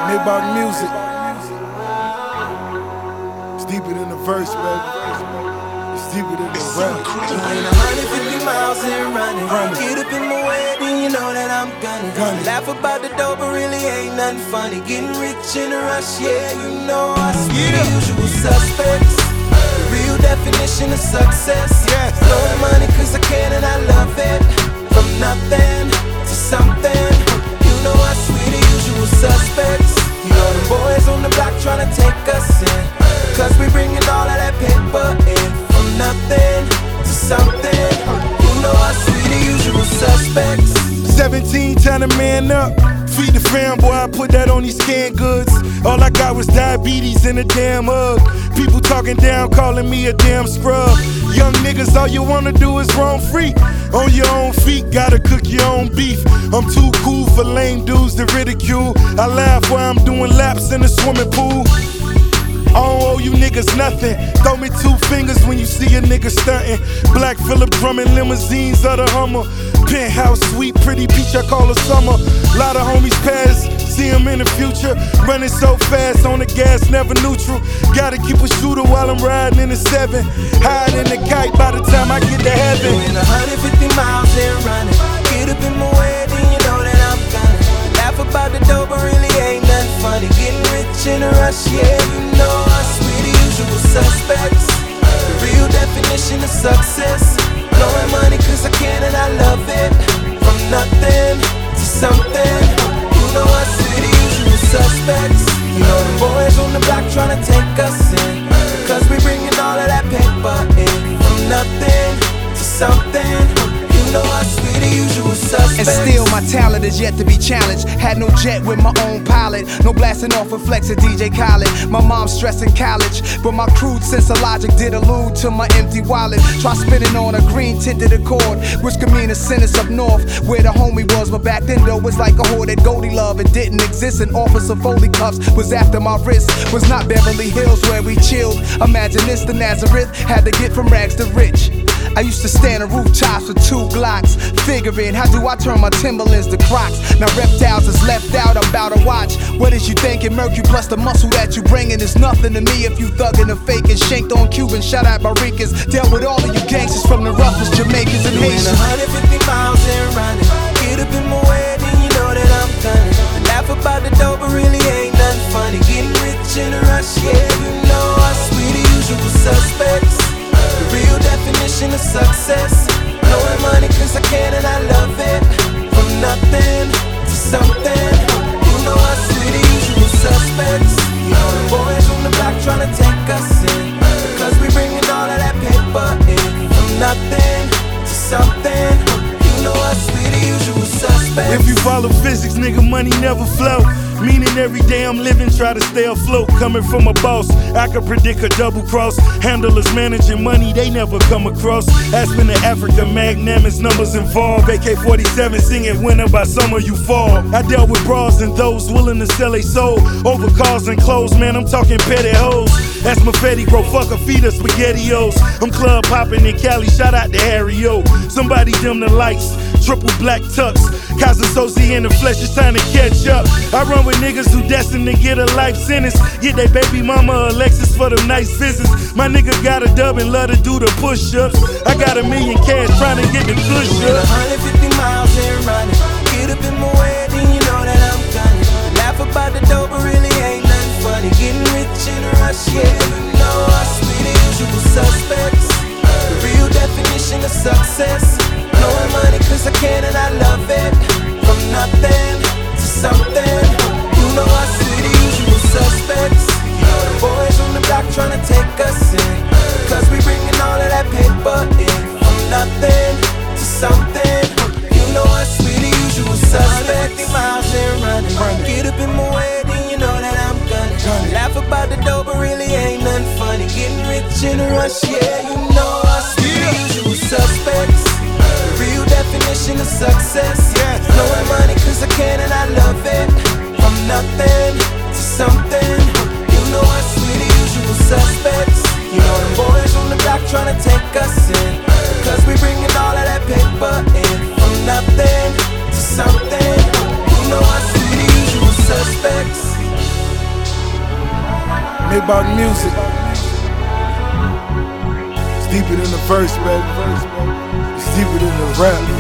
Maybach music. It's deeper than the verse, baby. It's deeper than the rap. Doing 150 miles and running. Get up in my way, then you know that I'm gunning. Laugh about the dope, but really ain't nothing funny. Getting rich in a rush, yeah, you know us. We the usual suspects. The real definition of success. Blowing money cause I can and I love it. From nothing to something. You know us, we the usual suspects. You know the boys on the block tryna take us in. Cause we bringing all of that paper in. From nothing to something. You know us, we the usual suspects. 17, time to man up. Feed the fam, boy, I put that on these canned goods. All I got was diabetes and a damn hug. People talking down, calling me a damn scrub. Young niggas, all you wanna do is roam free. On your own feet, gotta cook your own beef. I'm too cool for lame dudes to ridicule. I laugh while I'm doing laps in the swimming pool. I don't owe you niggas nothing. Throw me 2 fingers when you see a nigga stuntin'. Black Phillip drumming limousines of the Hummer. Penthouse sweet, pretty peach, I call her summer. Lot of homies pass, see them in the future. Running so fast on the gas, never neutral. Gotta keep a shooter while I'm riding in the 7. Hide in the kite by the time I get to heaven. Doing 150 miles and running. Get up in my way, then you know that I'm gunning. Laugh about the dope, but really ain't nothing funny. Getting rich in a rush, yeah, you know us, we the usual suspects. The real definition of success. Blowing money cause I can and I love it. From nothing to something. You know us, we the usual suspects. You know the boys on the block tryna take us in. Cause we bringing all of that paper in. From nothing to something. You know us, we the usual suspects. And still my talent is yet to be challenged. Had no jet with my own pilot. No blasting off with Flex or DJ Khaled. My mom's stressing college, but my crude sense of logic did allude to my empty wallet. Try spinning on a green tinted Accord, which could mean a sentence up north where the homie was. But back then though, it was like a hoarded Goldie love. It didn't exist. An Officer Foley cuffs was after my wrist. Was not Beverly Hills where we chilled. Imagine this, the Nazareth had to get from rags to rich. I used to stand on rooftops with 2 Glocks, figuring how do I turn my Timberlands to Crocs. Now reptiles is left out, I'm about to watch. What is you thinking? Mercury plus the muscle that you bringing is nothing to me if you thuggin' and faking. Shanked on Cuban, shout out Barricas. Dealt with all of you gangsters from the roughest Jamaicans and Doing Haitians. 150 miles and running. Get up in my way, then you know that I'm gunning. Laugh about the dope, but really ain't nothing funny. Getting rich in a rush, yeah, you know us, we the usual suspects. The real definition of success. Blowing money cause I can and I love it. From nothing to something. You know us, we the usual suspects. You know the boys on the block tryna take us in. Cause we bringing all of that paper in. From nothing to something. You know us, we the usual suspects. If you follow physics, nigga, money never flow. Meaning every day I'm living, try to stay afloat. Coming from a boss, I could predict a double cross. Handlers managing money, they never come across. Aspen to Africa, magnanimous numbers involved. AK-47 singing winter by summer you fall. I dealt with bras and those willing to sell a soul. Over cars and clothes, man, I'm talking petty hoes. That's my Fetty, bro, fuck a feed of SpaghettiOs. I'm club popping in Cali, shout out to Harry O. Somebody dim the lights, triple black tux. Casa Sozi in the flesh, it's time to catch up. I run with niggas who destined to get a life sentence. Get they baby mama Alexis for them nice visits. My nigga got a dub and love to do the push-ups. I got $1 million cash trying to get the push-ups. 150 miles and running. Get up in my way, then you know that I'm gunning. Laugh about the dope, but really ain't nothing funny. Getting rich in a rush, yeah, you know us, we the usual suspects. The real definition of success. Blowing money cause I can and I love it. From nothing to something. You know us, we the usual suspects. You know the boys on the block tryna take us in. Cause we bringing all of that paper in. From nothing to something. You know us, we the usual suspects. 150 miles and running. Get up in my way, then you know that I'm gunning. Laugh about the dope, but really ain't nothing funny. Getting rich in a rush, yeah, you know us, we the usual suspects. The real definition of success. Blowing money cause I can and I love it. From nothing to something. You know us, we the usual suspects. You know the boys on the block tryna take us in. Cause we bringing all of that paper in. From nothing to something. You know us, we the usual suspects. Made about music. It's deeper than the verse, baby. It's deeper than the rap.